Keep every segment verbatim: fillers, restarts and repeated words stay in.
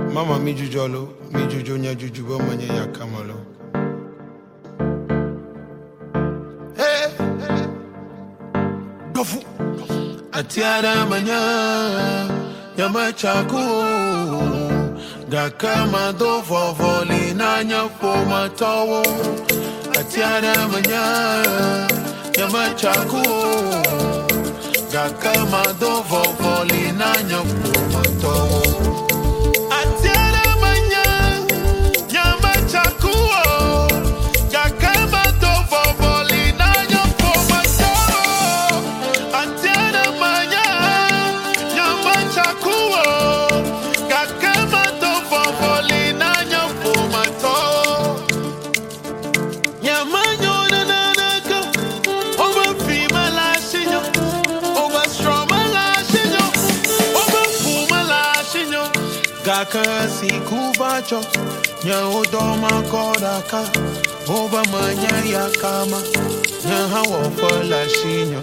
Mama mi jujolo, mi jujo nya jujubo manye ya kamalo. Hey, gofu. Atiara manya, yama chaku. Gakama do vovoli na nya poma tawo. Atiara manya, yama chaku. Gakama do vovoli na nya poma tawo. Gaka si kuvacho, nya odoma kodaka, oba manya ya kama, nya hawa fala shinyo.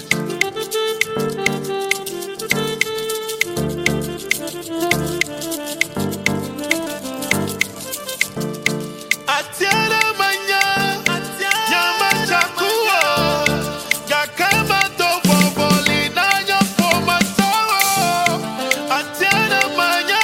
Atiara manya, nya machakuo, gakama do boboli na nya poma tawo. Atiara manya.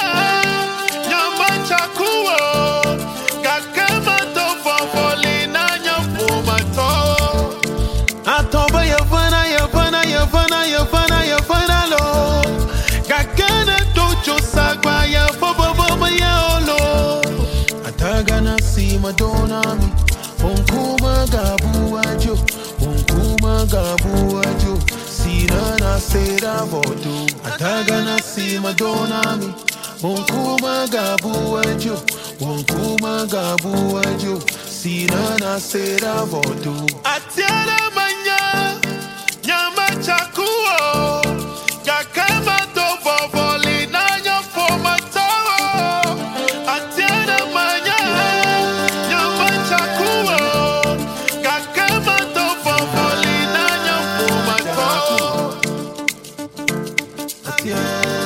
Atoba yavana yavana yavana yavana yavana lo Gakana dojo sagwa ya fobobo ya olo Atagana si madonna mi Onkuma gabu ajo Onkuma gabu ajo Sirana sera vodo Atagana si madonna mi Onkuma gabu ajo Onkuma gabu ajo Sirana sera vodo Atiara chakuo Gakama do vovoli na nya poma tawo Atiara manya Nyama chakuo Gakama do vovoli na nya poma tawo Atiara